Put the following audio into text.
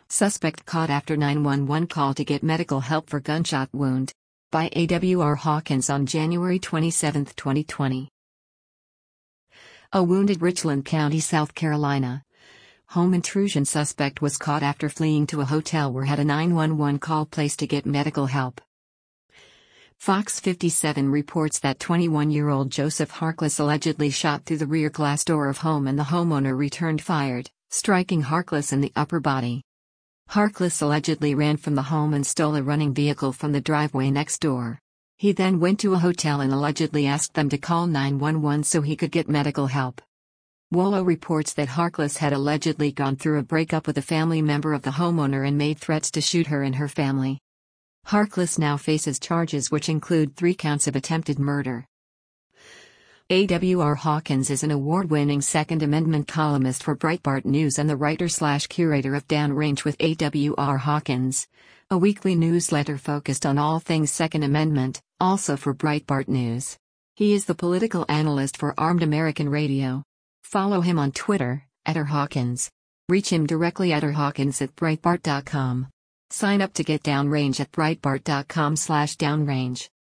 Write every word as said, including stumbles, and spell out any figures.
Suspect caught after nine one one call to get medical help for gunshot wound. By A W R Hawkins on January twenty-seventh, twenty twenty. A wounded Richland County, South Carolina. Home intrusion suspect was caught after fleeing to a hotel where had a nine one one call placed to get medical help. Fox fifty-seven reports that twenty-one-year-old Joseph Harkless allegedly shot through the rear glass door of home and the homeowner returned fired, striking Harkless in the upper body. Harkless allegedly ran from the home and stole a running vehicle from the driveway next door. He then went to a hotel and allegedly asked them to call nine one one so he could get medical help. Wolo reports that Harkless had allegedly gone through a breakup with a family member of the homeowner and made threats to shoot her and her family. Harkless now faces charges which include three counts of attempted murder. A W R Hawkins is an award-winning Second Amendment columnist for Breitbart News and the writer-slash-curator of Downrange with A W R Hawkins, a weekly newsletter focused on all things Second Amendment, also for Breitbart News. He is the political analyst for Armed American Radio. Follow him on Twitter, at rhawkins. Reach him directly at rhawkins at breitbart dot com. Sign up to get Downrange at breitbart dot com slash downrange.